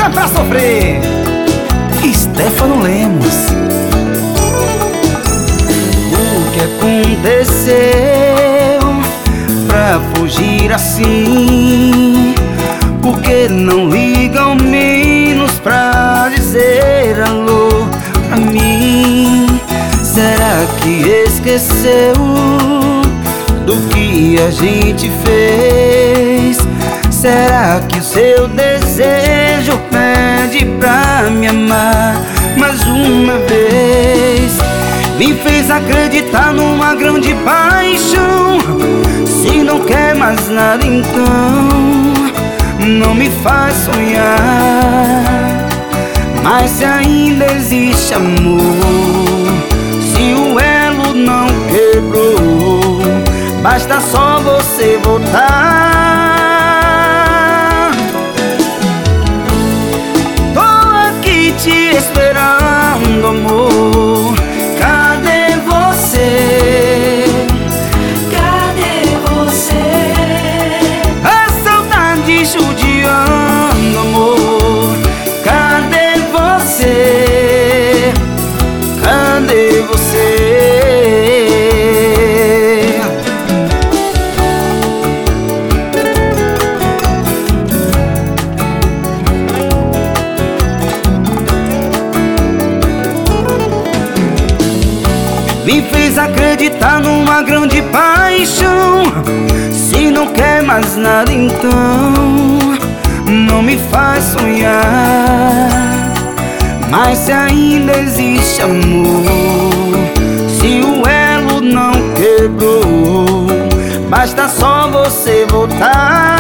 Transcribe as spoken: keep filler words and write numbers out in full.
é pra sofrer. Stefano Lemos. O que aconteceu pra fugir assim? Por que não liga ao menos pra dizer alô pra mim? Será que esqueceu do que a gente fez? Será que o seu desejo pede pra me amar mais uma vez? Me fez acreditar numa grande paixão. Se não quer mais nada, então não me faz sonhar. Mas se ainda existe amor, se o elo não quebrou, basta só você voltar. Tô aqui te esperando, amor. Cadê você? Cadê você? A saudade judiando, amor. Cadê você? Cadê você? Me fez acreditar numa grande paixão. Se não quer mais nada, então não me faz sonhar. Mas se ainda existe amor, se o elo não quebrou, basta só você voltar.